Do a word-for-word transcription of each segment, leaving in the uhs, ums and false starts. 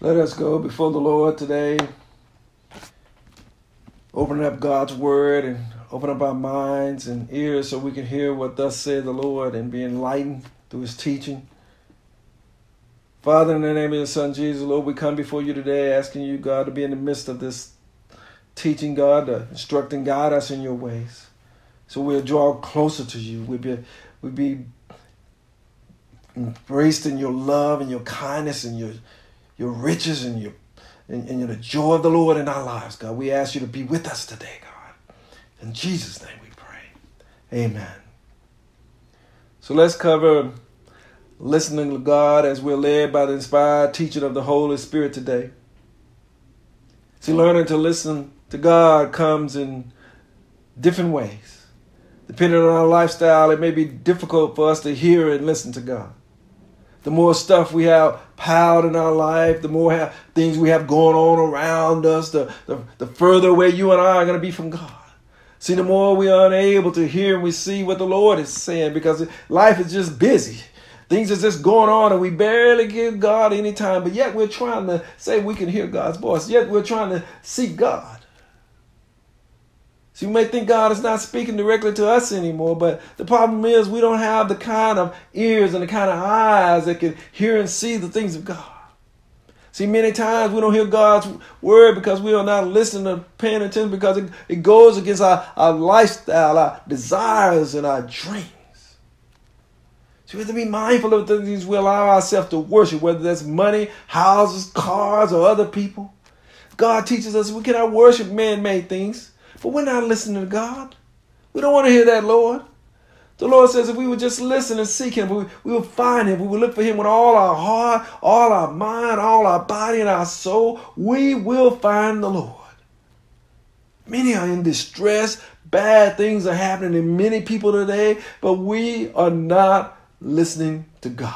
Let us go before the Lord today, opening up God's word and open up our minds and ears so we can hear what thus said the Lord and be enlightened through his teaching. Father, in the name of your Son, Jesus, Lord, we come before you today asking you, God, to be in the midst of this teaching, God, to instruct and guide us in your ways. So we'll draw closer to you. We'll be, we'll be embraced in your love and your kindness and your your riches and your and, and the joy of the Lord in our lives, God. We ask you to be with us today, God. In Jesus' name we pray. Amen. So let's cover listening to God as we're led by the inspired teaching of the Holy Spirit today. See, learning to listen to God comes in different ways. Depending on our lifestyle, it may be difficult for us to hear and listen to God. The more stuff we have piled in our life, the more have, things we have going on around us, the, the, the further away you and I are going to be from God. See, the more we are unable to hear and we see what the Lord is saying, because life is just busy. Things are just going on and we barely give God any time, but yet we're trying to say we can hear God's voice. Yet we're trying to seek God. So you may think God is not speaking directly to us anymore, but the problem is we don't have the kind of ears and the kind of eyes that can hear and see the things of God. See, many times we don't hear God's word because we are not listening or paying attention because it, it goes against our, our lifestyle, our desires, and our dreams. So we have to be mindful of the things we allow ourselves to worship, whether that's money, houses, cars, or other people. God teaches us we cannot worship man-made things. But we're not listening to God. We don't want to hear that, Lord. The Lord says if we would just listen and seek him, we, we would find him. We would look for him with all our heart, all our mind, all our body, and our soul. We will find the Lord. Many are in distress. Bad things are happening to many people today, but we are not listening to God.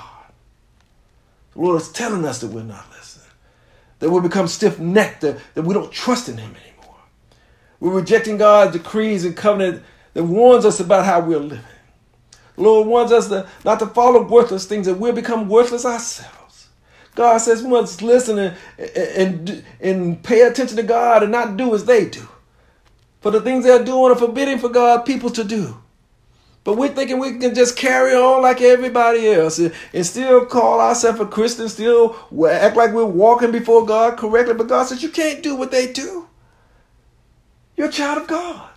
The Lord is telling us that we're not listening, that we become stiff-necked, that, that we don't trust in him anymore. We're rejecting God's decrees and covenant that warns us about how we're living. The Lord wants us to, not to follow worthless things, that we'll become worthless ourselves. God says we must listen and, and, and pay attention to God and not do as they do. For the things they're doing are forbidding for God people to do. But we're thinking we can just carry on like everybody else and, and still call ourselves a Christian, still act like we're walking before God correctly. But God says you can't do what they do. You're a child of God.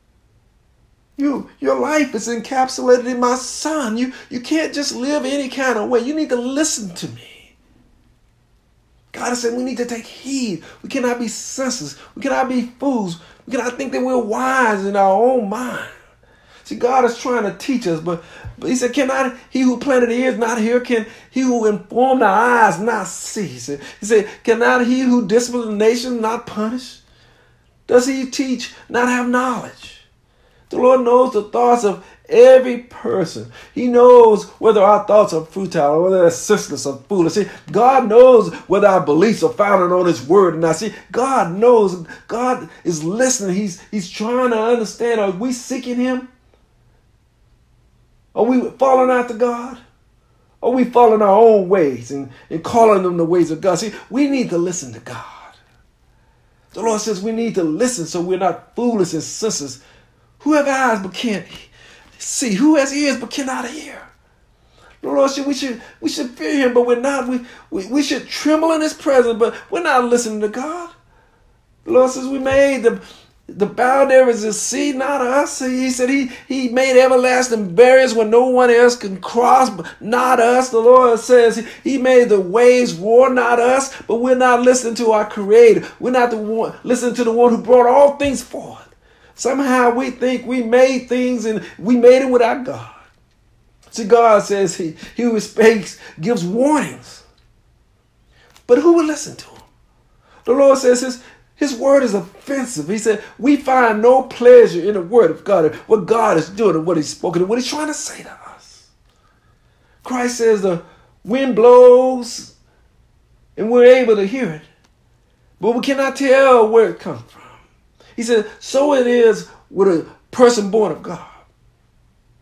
You, your life is encapsulated in my Son. You, you can't just live any kind of way. You need to listen to me. God is saying we need to take heed. We cannot be senseless. We cannot be fools. We cannot think that we're wise in our own mind. See, God is trying to teach us, but, but he said, cannot he who planted the ears not hear? Can he who informed the eyes not see? He said, he said, cannot he who disciplined the nation not punish? Does he teach, not have knowledge? The Lord knows the thoughts of every person. He knows whether our thoughts are futile or whether they're senseless or foolish. See, God knows whether our beliefs are founded on his word. And I see, God knows. God is listening. He's, he's trying to understand. Are we seeking him? Are we following after God? Are we following our own ways and, and calling them the ways of God? See, we need to listen to God. The Lord says we need to listen so we're not foolish and senseless. Who have eyes but can't see? Who has ears but cannot hear? The Lord said we should we should fear him, but we're not. We, we, we should tremble in his presence, but we're not listening to God. The Lord says we made the, the boundaries of the sea, not us. He said he, he made everlasting barriers where no one else can cross, but not us. The Lord says he made the waves roar, not us, but we're not listening to our Creator. We're not the one listening to the one who brought all things forth. Somehow we think we made things and we made it without God. See, God says he, he who speaks gives warnings. But who will listen to him? The Lord says his His word is offensive. He said, we find no pleasure in the word of God, what God is doing and what he's spoken and what he's trying to say to us. Christ says the wind blows and we're able to hear it, but we cannot tell where it comes from. He said, so it is with a person born of God.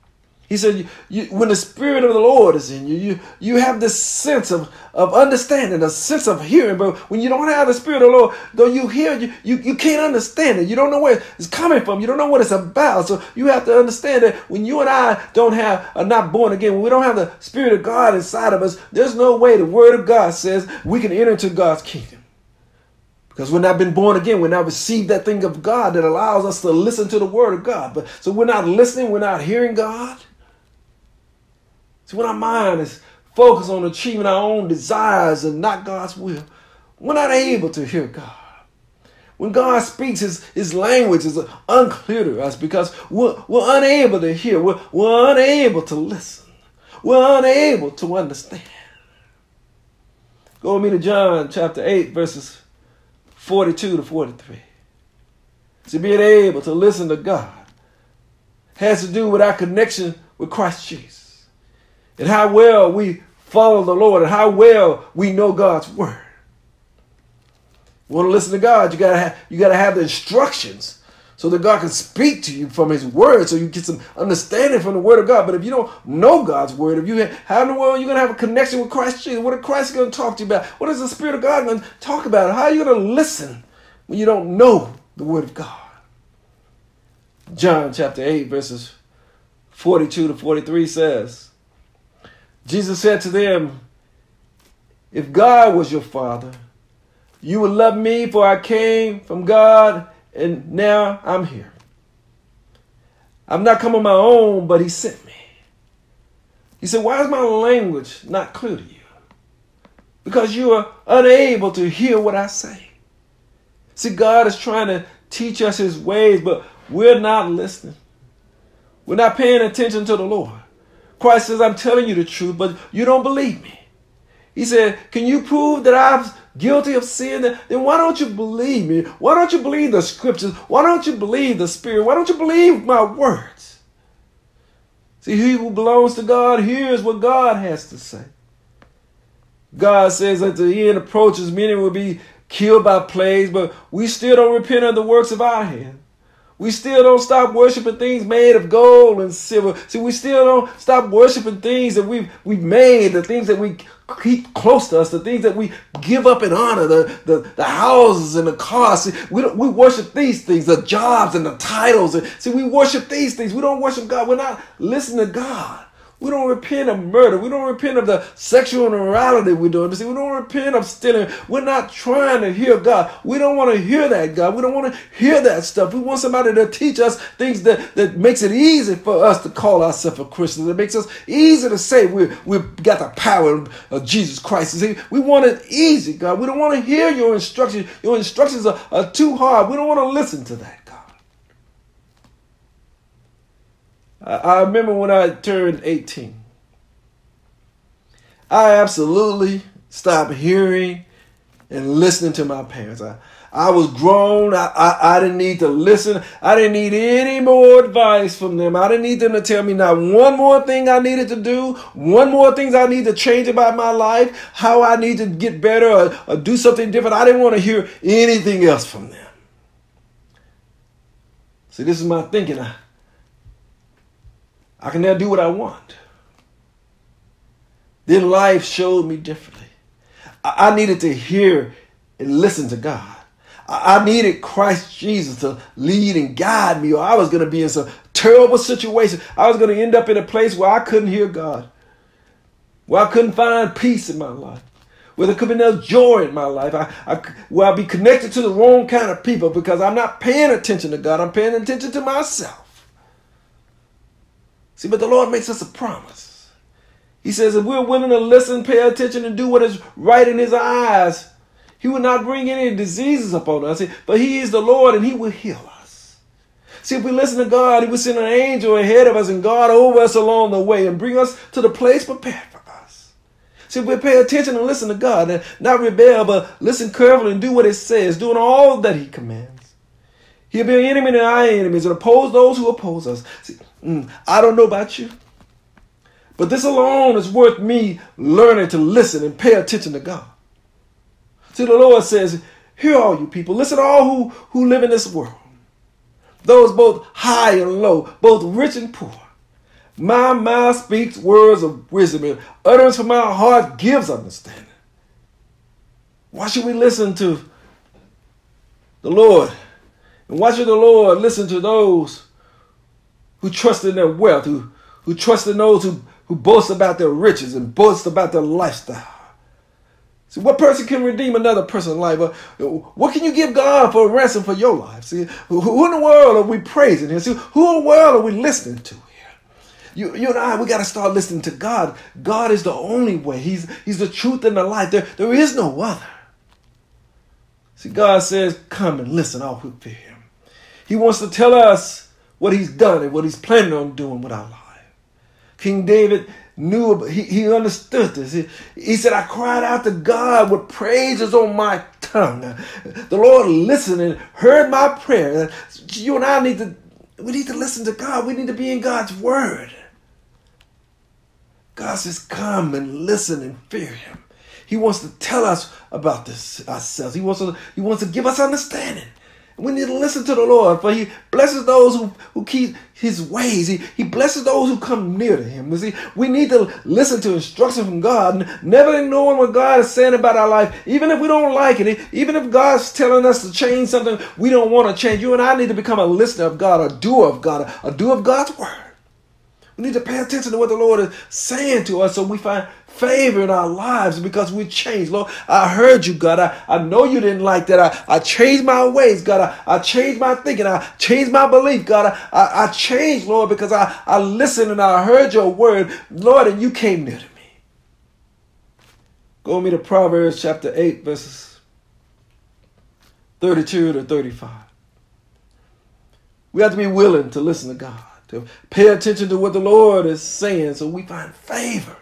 He said, you, you, when the Spirit of the Lord is in you, you, you have this sense of, of understanding, a sense of hearing. But when you don't have the Spirit of the Lord, though you hear, you, you, you can't understand it. You don't know where it's coming from. You don't know what it's about. So you have to understand that when you and I don't have, are not born again, when we don't have the Spirit of God inside of us, there's no way the Word of God says we can enter into God's kingdom. Because we've not been born again. We've not received that thing of God that allows us to listen to the Word of God. But so we're not listening. We're not hearing God. See, when our mind is focused on achieving our own desires and not God's will, we're not able to hear God. When God speaks, his, his language is unclear to us because we're, we're unable to hear. We're, we're unable to listen. We're unable to understand. Go with me to John chapter eight, verses forty-two to forty-three. See, being able to listen to God has to do with our connection with Christ Jesus. And how well we follow the Lord and how well we know God's word. You want to listen to God, you gotta have you gotta have the instructions so that God can speak to you from his word, so you get some understanding from the word of God. But if you don't know God's word, if you have, how in the world you're gonna have a connection with Christ Jesus? What is Christ gonna talk to you about? What is the Spirit of God gonna talk about? How are you gonna listen when you don't know the word of God? John chapter eight, verses forty-two to forty-three says, Jesus said to them, if God was your Father, you would love me, for I came from God, and now I'm here. I'm not come on my own, but he sent me. He said, why is my language not clear to you? Because you are unable to hear what I say. See, God is trying to teach us his ways, but we're not listening. We're not paying attention to the Lord. Christ says, I'm telling you the truth, but you don't believe me. He said, can you prove that I'm guilty of sin? Then why don't you believe me? Why don't you believe the scriptures? Why don't you believe the Spirit? Why don't you believe my words? See, he who belongs to God hears what God has to say. God says at the end approaches, many will be killed by plagues, but we still don't repent of the works of our hands. We still don't stop worshiping things made of gold and silver. See, we still don't stop worshiping things that we've, we've made, the things that we keep close to us, the things that we give up in honor, the, the, the houses and the cars. See, we, don't, we worship these things, the jobs and the titles. See, we worship these things. We don't worship God. We're not listening to God. We don't repent of murder. We don't repent of the sexual immorality we're doing. See, we don't repent of stealing. We're not trying to hear God. We don't want to hear that, God. We don't want to hear that stuff. We want somebody to teach us things that, that makes it easy for us to call ourselves a Christian. That makes us easy to say we we've got the power of Jesus Christ. See, we want it easy, God. We don't want to hear your instructions. Your instructions are, are too hard. We don't want to listen to that, God. I remember when I turned eighteen, I absolutely stopped hearing and listening to my parents. I, I was grown. I, I, I didn't need to listen. I didn't need any more advice from them. I didn't need them to tell me not one more thing I needed to do, one more things I need to change about my life, how I need to get better or, or do something different. I didn't want to hear anything else from them. See, this is my thinking. I, I can now do what I want. Then life showed me differently. I, I needed to hear and listen to God. I, I needed Christ Jesus to lead and guide me, or I was going to be in some terrible situation. I was going to end up in a place where I couldn't hear God, where I couldn't find peace in my life, where there could be no joy in my life, I, I, where I'd be connected to the wrong kind of people because I'm not paying attention to God. I'm paying attention to myself. See, but the Lord makes us a promise. He says if we're willing to listen, pay attention, and do what is right in his eyes, he will not bring any diseases upon us. But he is the Lord and he will heal us. See, if we listen to God, he will send an angel ahead of us and guard over us along the way and bring us to the place prepared for us. See, if we pay attention and listen to God and not rebel, but listen carefully and do what it says, doing all that he commands, he'll be an enemy to our enemies and oppose those who oppose us. See, mm, I don't know about you, but this alone is worth me learning to listen and pay attention to God. See, the Lord says, hear all you people. Listen to all who, who live in this world. Those both high and low, both rich and poor. My mouth speaks words of wisdom, and utterance from my heart gives understanding. Why should we listen to the Lord? And why should the Lord listen to those who trust in their wealth, who, who trust in those who, who boast about their riches and boast about their lifestyle? See, what person can redeem another person's life? What can you give God for a ransom for your life? See, who in the world are we praising here? See, who in the world are we listening to here? You, you and I, we got to start listening to God. God is the only way. He's, he's the truth and the life. There, there is no other. See, God says, come and listen, all who fear him. He wants to tell us what he's done and what he's planning on doing with our life. King David knew, he, he understood this. He, he said, I cried out to God with praises on my tongue. The Lord listened and heard my prayer. You and I need to, we need to listen to God. We need to be in God's word. God says, come and listen and fear him. He wants to tell us about this ourselves. He wants to, he wants to give us understanding. We need to listen to the Lord, for he blesses those who, who keep his ways. He, he blesses those who come near to him. You see, we need to listen to instruction from God, never ignoring what God is saying about our life, even if we don't like it, even if God's telling us to change something we don't want to change. You and I need to become a listener of God, a doer of God, a doer of God's word. We need to pay attention to what the Lord is saying to us so we find favor in our lives because we changed. Lord, I heard you, God. I, I know you didn't like that. I, I changed my ways, God. I, I changed my thinking. I changed my belief, God. I, I, I changed, Lord, because I, I listened and I heard your word, Lord, and you came near to me. Go with me to Proverbs chapter eight, verses thirty-two to thirty-five. We have to be willing to listen to God, to pay attention to what the Lord is saying so we find favor.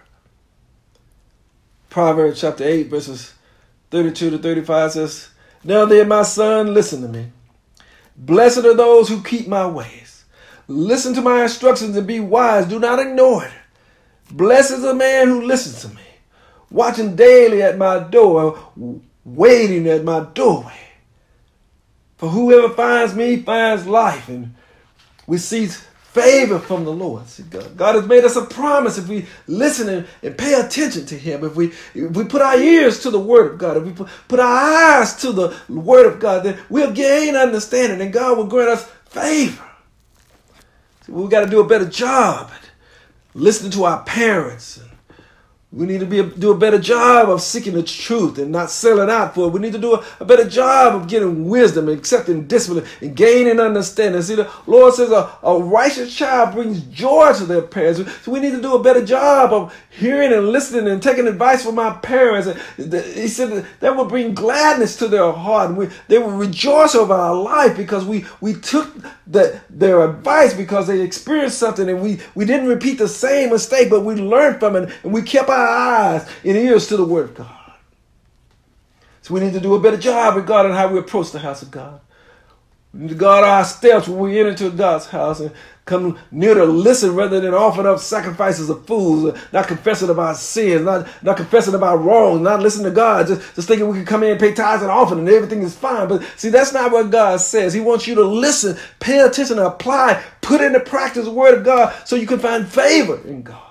Proverbs chapter eight, verses thirty-two to thirty-five says, now then, my son, listen to me. Blessed are those who keep my ways. Listen to my instructions and be wise. Do not ignore it. Blessed is the man who listens to me, watching daily at my door, waiting at my doorway. For whoever finds me finds life, and receives favor from the Lord. See, God, God has made us a promise if we listen and, and pay attention to him, if we if we put our ears to the word of God, if we put, put our eyes to the word of God, then we'll gain understanding and God will grant us favor. See, we got to do a better job at listening to our parents. We need to be do a better job of seeking the truth and not selling out for it. We need to do a, a better job of getting wisdom and accepting discipline and gaining understanding. See, the Lord says a, a righteous child brings joy to their parents. So we need to do a better job of hearing and listening and taking advice from our parents. He said that, that will bring gladness to their heart. And we, they will rejoice over our life because we, we took the, their advice because they experienced something and we, we didn't repeat the same mistake, but we learned from it and we kept our eyes and ears to the word of God. So we need to do a better job regarding how we approach the house of God. We need to guard our steps when we enter into God's house and come near to listen rather than offering up sacrifices of fools, not confessing of our sins, not, not confessing of our wrongs, not listening to God, just, just thinking we can come in and pay tithes and offering and everything is fine. But see, that's not what God says. He wants you to listen, pay attention, apply, put into practice the word of God so you can find favor in God.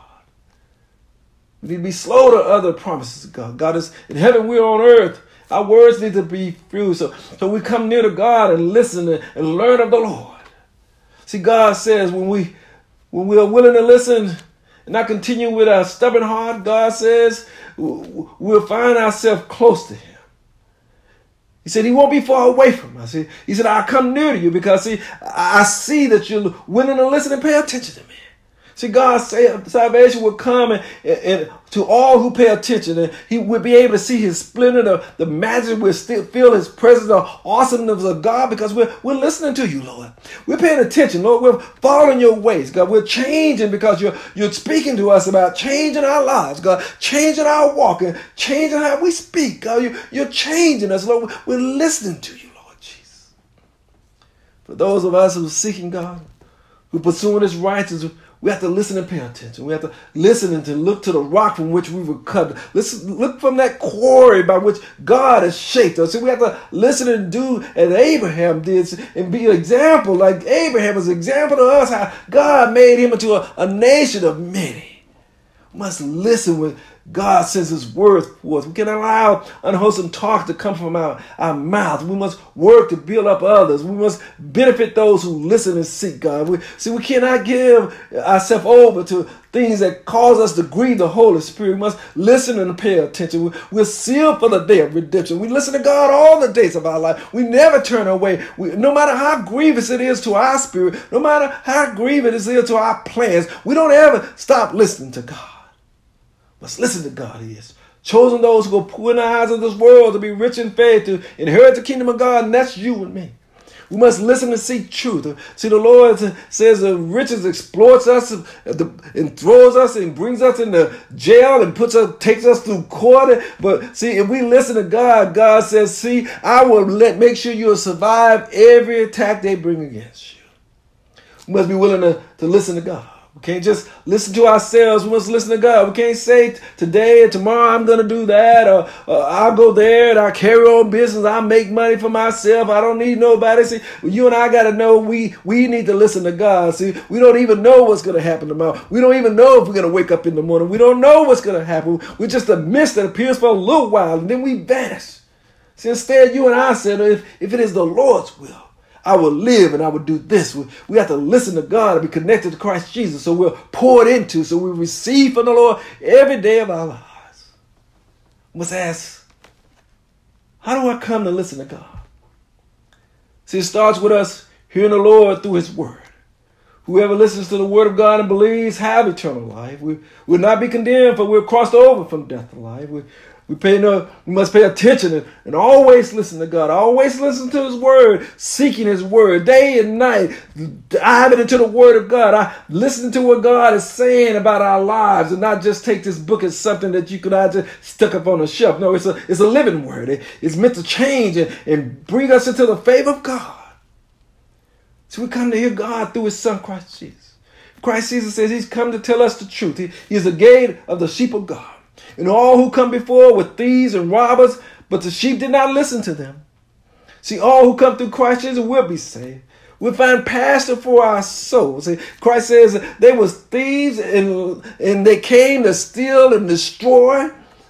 We need to be slow to other promises of God. God is in heaven, we're on earth. Our words need to be few. So, so we come near to God and listen and, and learn of the Lord. See, God says when we when we are willing to listen and not continue with our stubborn heart, God says we'll find ourselves close to him. He said he won't be far away from us. He, he said, I'll come near to you because see, I see that you're willing to listen and pay attention to me. See, God's salvation will come and, and, and to all who pay attention, and he will be able to see his splendor, the, the magic. We'll still feel his presence, the awesomeness of God, because we're, we're listening to you, Lord. We're paying attention, Lord. We're following your ways, God. We're changing because you're, you're speaking to us about changing our lives, God, changing our walk and changing how we speak, God. You, you're changing us, Lord. We're listening to you, Lord Jesus. For those of us who are seeking God, who are pursuing his righteousness, We have to listen and pay attention. We have to listen and to look to the rock from which we were cut. Listen, look from that quarry by which God has shaped us. So we have to listen and do as Abraham did and be an example. Like Abraham is an example to us how God made him into a, a nation of many. We must listen when God sends his word forth. We cannot allow unwholesome talk to come from our, our mouth. We must work to build up others. We must benefit those who listen and seek God. We, see, we cannot give ourselves over to things that cause us to grieve the Holy Spirit. We must listen and pay attention. We, we're sealed for the day of redemption. We listen to God all the days of our life. We never turn away. We, no matter how grievous it is to our spirit, no matter how grievous it is to our plans, we don't ever stop listening to God. Let's listen to God. He has chosen those who go poor in the eyes of this world to be rich in faith, to inherit the kingdom of God, and that's you and me. We must listen and seek truth. See, the Lord says the riches exploits us and throws us and brings us into jail and puts us, takes us through court. But see, if we listen to God, God says, see, I will let make sure you'll survive every attack they bring against you. We must be willing to, to listen to God. We can't just listen to ourselves. We must listen to God. We can't say today and tomorrow I'm going to do that, or, or I'll go there and I'll carry on business. I'll make money for myself. I don't need nobody. See, you and I got to know we, we need to listen to God. See, we don't even know what's going to happen tomorrow. We don't even know if we're going to wake up in the morning. We don't know what's going to happen. We're just a mist that appears for a little while and then we vanish. See, instead you and I said, if, if it is the Lord's will, I will live and I will do this. We, we have to listen to God and be connected to Christ Jesus so we're poured into, so we receive from the Lord every day of our lives. We must ask, how do I come to listen to God? See, it starts with us hearing the Lord through his word. Whoever listens to the word of God and believes have eternal life. We will not be condemned, for we're crossed over from death to life. We, We pay no, we must pay attention and, and always listen to God. Always listen to his word, seeking his word day and night, diving into the word of God. I listen to what God is saying about our lives and not just take this book as something that you could I just stuck up on a shelf. No, it's a, it's a living word. It, it's meant to change and, and bring us into the favor of God. So we come to hear God through his son, Christ Jesus. Christ Jesus says he's come to tell us the truth. He, he is the gate of the sheep of God. And all who come before were thieves and robbers, but the sheep did not listen to them. See, all who come through Christ Jesus will be saved. We'll find pasture for our souls. See, Christ says they were thieves and, and they came to steal and destroy.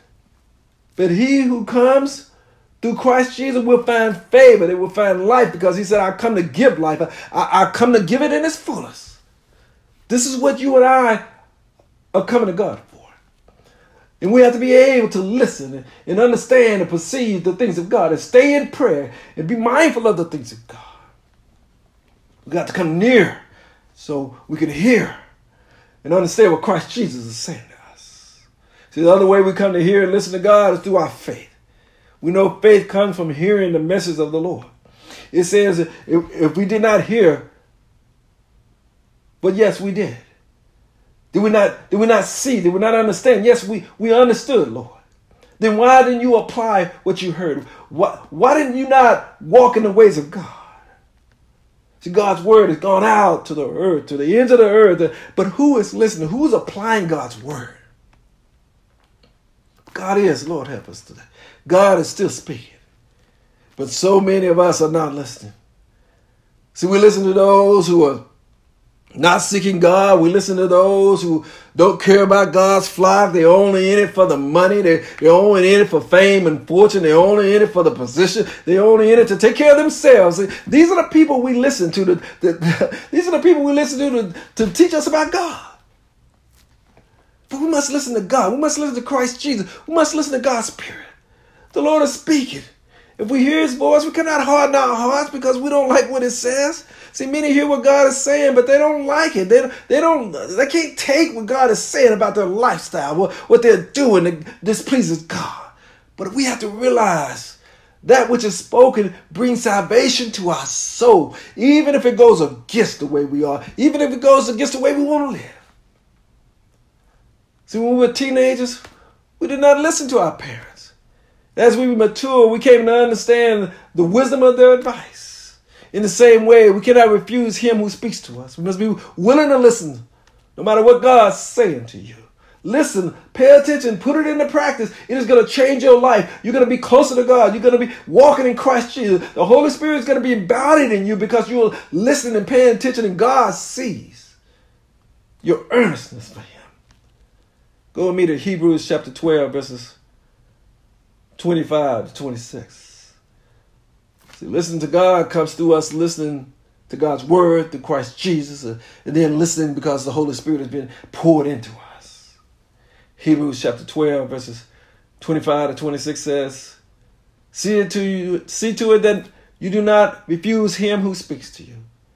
But he who comes through Christ Jesus will find favor. They will find life because he said, I come to give life. I, I come to give it in its fullest. This is what you and I are coming to God for. And we have to be able to listen and understand and perceive the things of God and stay in prayer and be mindful of the things of God. We got to come near so we can hear and understand what Christ Jesus is saying to us. See, the other way we come to hear and listen to God is through our faith. We know faith comes from hearing the message of the Lord. It says if, if we did not hear, but yes, we did. Did we not, did we not see? Did we not understand? Yes, we, we understood, Lord. Then why didn't you apply what you heard? Why, why didn't you not walk in the ways of God? See, God's word has gone out to the earth, to the ends of the earth. But who is listening? Who's applying God's word? God is. Lord, help us today. God is still speaking. But so many of us are not listening. See, we listen to those who are not seeking God. We listen to those who don't care about God's flock. They're only in it for the money. They're, they're only in it for fame and fortune. They're only in it for the position. They're only in it to take care of themselves. These are the people we listen to. The, the, the, these are the people we listen to, to to teach us about God. But we must listen to God. We must listen to Christ Jesus. We must listen to God's Spirit. The Lord is speaking. If we hear his voice, we cannot harden our hearts because we don't like what it says. See, many hear what God is saying, but they don't like it. They, they don't. They can't take what God is saying about their lifestyle, what, what they're doing that displeases God. But we have to realize that which is spoken brings salvation to our soul, even if it goes against the way we are, even if it goes against the way we want to live. See, when we were teenagers, we did not listen to our parents. As we mature, we came to understand the wisdom of their advice. In the same way, we cannot refuse him who speaks to us. We must be willing to listen, no matter what God's saying to you. Listen, pay attention, put it into practice. It is going to change your life. You're going to be closer to God. You're going to be walking in Christ Jesus. The Holy Spirit is going to be embodied in you because you're listening and paying attention, and God sees your earnestness for him. Go with me to Hebrews chapter twelve, verses twenty-five to twenty-six. See, listening to God comes through us listening to God's word, through Christ Jesus, and then listening because the Holy Spirit has been poured into us. Hebrews chapter twelve, verses twenty-five to twenty-six says, See it to you, see to it that you do not refuse him who speaks to you.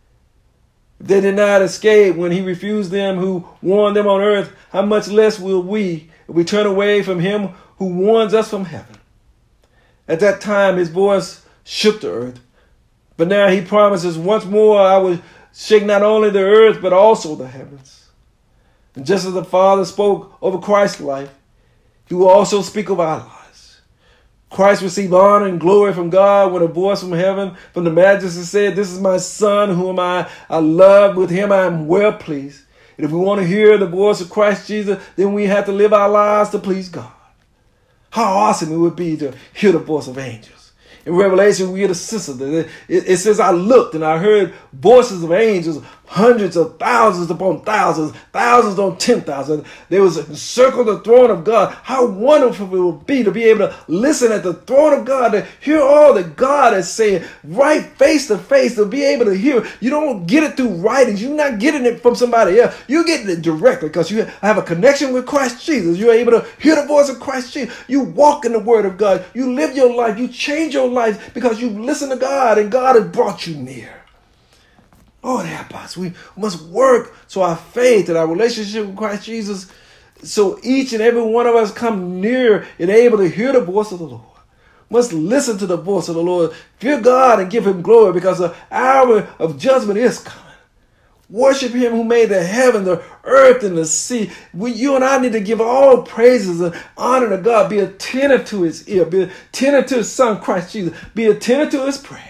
If they did not escape when he refused them who warned them on earth, how much less will we if we turn away from him who warns us from heaven? At that time his voice shook the earth, but now he promises, once more I will shake not only the earth but also the heavens. And just as the Father spoke over Christ's life, he will also speak of our lives. Christ received honor and glory from God when a voice from heaven, from the Majesty said, This is my Son, whom I, I love. With him I am well pleased. And if we want to hear the voice of Christ Jesus, then we have to live our lives to please God. How awesome it would be to hear the voice of angels. In Revelation, we get a sense of it. It says, I looked and I heard voices of angels, hundreds of thousands upon thousands, thousands on ten thousand. They was encircled the throne of God. How wonderful it would be to be able to listen at the throne of God, to hear all that God is saying, right face to face, to be able to hear. You don't get it through writings. You're not getting it from somebody else. You're getting it directly because you have a connection with Christ Jesus. You're able to hear the voice of Christ Jesus. You walk in the word of God. You live your life. You change your life because you listen to God and God has brought you near. Lord, help us. We must work so our faith and our relationship with Christ Jesus, so each and every one of us come near and able to hear the voice of the Lord. We must listen to the voice of the Lord. Fear God and give him glory because the hour of judgment is coming. Worship him who made the heaven, the earth, and the sea. We, you and I need to give all praises and honor to God. Be attentive to his ear. Be attentive to his son, Christ Jesus. Be attentive to his prayers.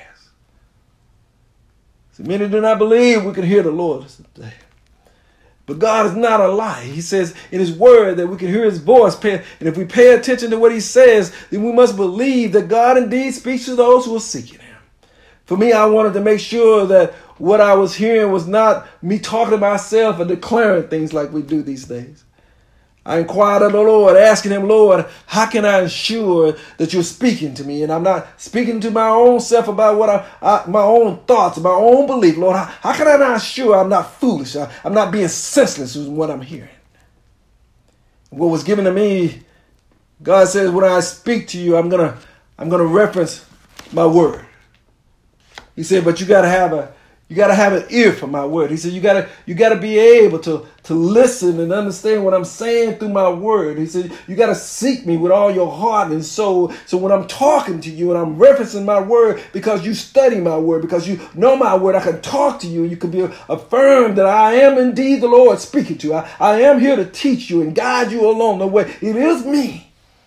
See, many do not believe we can hear the Lord today. But God is not a lie. He says in his word that we can hear his voice. And if we pay attention to what he says, then we must believe that God indeed speaks to those who are seeking him. For me, I wanted to make sure that what I was hearing was not me talking to myself and declaring things like we do these days. I inquired of the Lord, asking him, Lord, how can I ensure that you're speaking to me? And I'm not speaking to my own self about what I, I my own thoughts, my own belief. Lord, how, how can I not ensure I'm not foolish? I, I'm not being senseless with what I'm hearing. What was given to me, God says, when I speak to you, I'm gonna, I'm gonna reference my word. He said, but you gotta have a You got to have an ear for my word. He said, you got to you got to be able to, to listen and understand what I'm saying through my word. He said, you got to seek me with all your heart and soul. So when I'm talking to you and I'm referencing my word because you study my word, because you know my word, I can talk to you and you can be affirmed that I am indeed the Lord speaking to you. I, I am here to teach you and guide you along the way. It is me.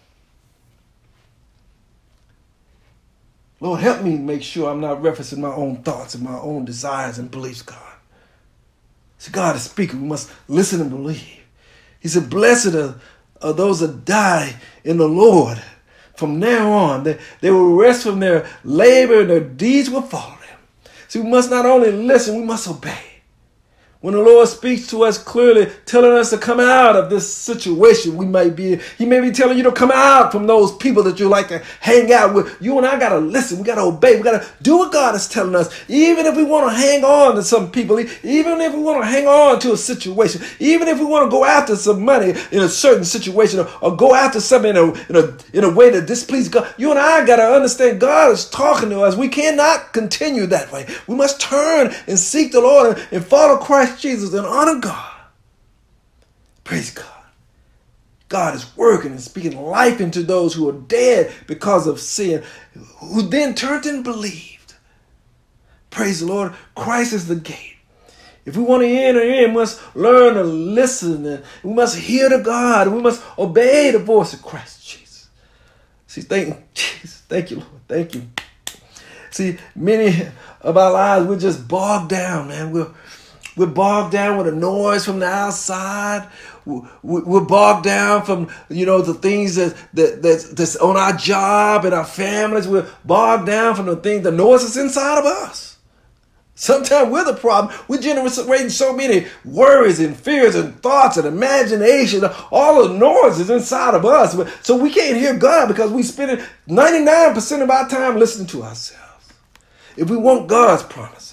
Lord, help me make sure I'm not referencing my own thoughts and my own desires and beliefs, God. See, God is speaking. We must listen and believe. He said, blessed are, are those that die in the Lord. From now on, they, they will rest from their labor and their deeds will follow them. See, we must not only listen, we must obey. When the Lord speaks to us clearly, telling us to come out of this situation we might be in, he may be telling you to come out from those people that you like to hang out with. You and I got to listen. We got to obey. We got to do what God is telling us. Even if we want to hang on to some people, even if we want to hang on to a situation, even if we want to go after some money in a certain situation or, or go after something in a, in, a, in a way that displeases God, you and I got to understand God is talking to us. We cannot continue that way. We must turn and seek the Lord and, and follow Christ Jesus and honor God. Praise God. God is working and speaking life into those who are dead because of sin, who then turned and believed. Praise the Lord. Christ is the gate. If we want to enter in, we must learn to listen, and we must hear to God. We must obey the voice of Christ Jesus. See, thank Jesus. Thank you, Lord. Thank you. See, many of our lives, we're just bogged down, man. We're We're bogged down with a noise from the outside. We're bogged down from, you know, the things that, that that's, that's on our job and our families. We're bogged down from the things, the noise that's inside of us. Sometimes we're the problem. We're generating so many worries and fears and thoughts and imagination. All the noise is inside of us. So we can't hear God because we spend ninety-nine percent of our time listening to ourselves. If we want God's promise,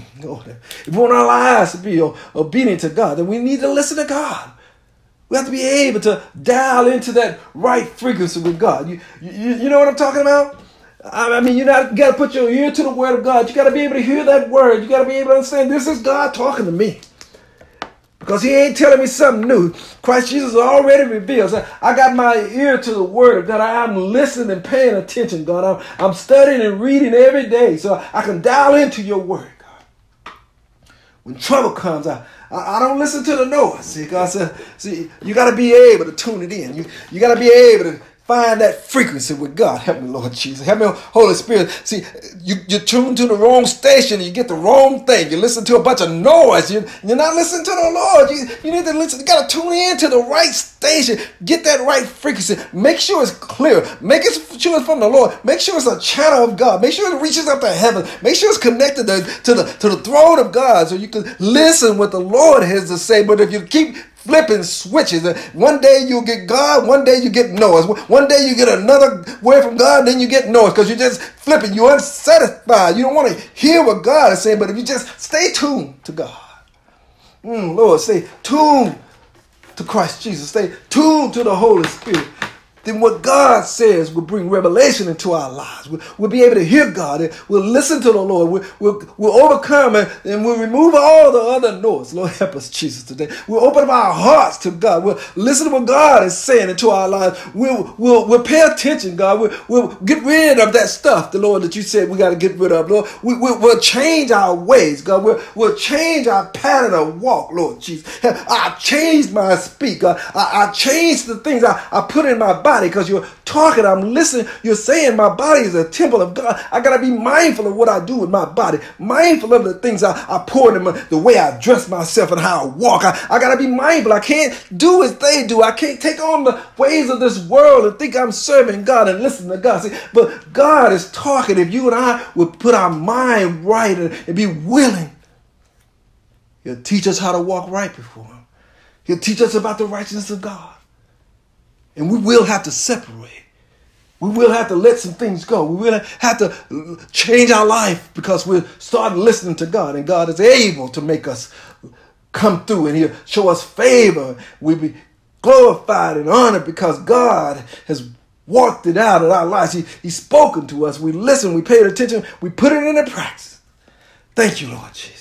if we want our lives to be obedient to God, then we need to listen to God. We have to be able to dial into that right frequency with God. You, you, you know what I'm talking about? I mean, you got to put your ear to the word of God. You got to be able to hear that word. You got to be able to understand this is God talking to me. Because he ain't telling me something new. Christ Jesus already revealed. So I got my ear to the word of God. I'm listening and paying attention, God. I'm, I'm studying and reading every day so I can dial into your word, God. When trouble comes, I, I, I don't listen to the noise. See, God said, see, you got to be able to tune it in. You, you got to be able to find that frequency with God. Help me, Lord Jesus. Help me, Holy Spirit. See, you, you tune to the wrong station and you get the wrong thing. You listen to a bunch of noise. You, you're not listening to the Lord. You, you need to listen. You got to tune in to the right station. Get that right frequency. Make sure it's clear. Make sure it's from the Lord. Make sure it's a channel of God. Make sure it reaches up to heaven. Make sure it's connected to, to, the, to the throne of God so you can listen what the Lord has to say. But if you keep flipping switches, one day you'll get God, one day you get noise. One day you get another word from God, then you get noise because you're just flipping. You're unsatisfied. You don't want to hear what God is saying, but if you just stay tuned to God. Mm, Lord, stay tuned to Christ Jesus. Stay tuned to the Holy Spirit. Then what God says will bring revelation into our lives. We'll, we'll be able to hear God. We'll listen to the Lord. We'll, we'll, we'll overcome it, and we'll remove all the other noise. Lord, help us, Jesus, today. We'll open up our hearts to God. We'll listen to what God is saying into our lives. We'll, we'll, we'll pay attention, God. We'll, we'll get rid of that stuff, the Lord, that you said we got to get rid of, Lord. We, we'll, we'll change our ways, God. We'll, we'll change our pattern of walk, Lord Jesus. I changed my speak, God. I, I changed the things I, I put in my body. Because you're talking, I'm listening, you're saying my body is a temple of God. I got to be mindful of what I do with my body, mindful of the things I, I pour in my, the way I dress myself and how I walk. I, I got to be mindful. I can't do as they do. I can't take on the ways of this world and think I'm serving God and listen to God. See, but God is talking. If you and I would put our mind right and, and be willing, He'll teach us how to walk right before Him. He'll teach us about the righteousness of God. And we will have to separate. We will have to let some things go. We will have to change our life because we're starting listening to God. And God is able to make us come through and He'll show us favor. We'll be glorified and honored because God has worked it out in our lives. He, he's spoken to us. We listen. We paid attention. We put it into practice. Thank you, Lord Jesus.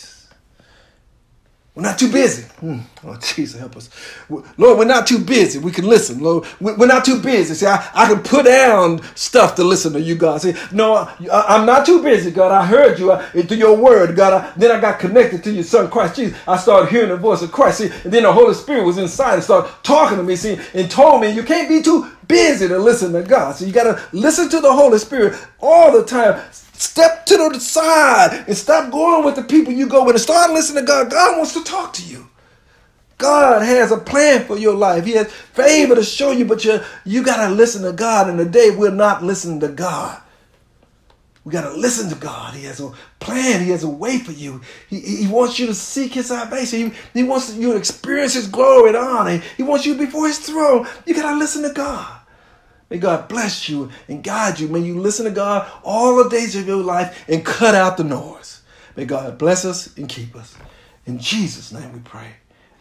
We're not too busy. Mm. Oh, Jesus, help us. Lord, we're not too busy. We can listen, Lord. We're not too busy. See, I, I can put down stuff to listen to you, God. See, no, I, I'm not too busy, God. I heard you I, through your word, God. I, then I got connected to your son, Christ Jesus. I started hearing the voice of Christ. See, and then the Holy Spirit was inside and started talking to me, see, and told me you can't be too busy to listen to God. So you got to listen to the Holy Spirit all the time. Step to the side and stop going with the people you go with and start listening to God. God wants to talk to you. God has a plan for your life. He has favor to show you, but you you got to listen to God. And today we're not listening to God. We got to listen to God. He has a plan. He has a way for you. He, he wants you to seek His salvation. He, he wants you to experience His glory and honor. He wants you before His throne. You got to listen to God. May God bless you and guide you. May you listen to God all the days of your life and cut out the noise. May God bless us and keep us. In Jesus' name we pray.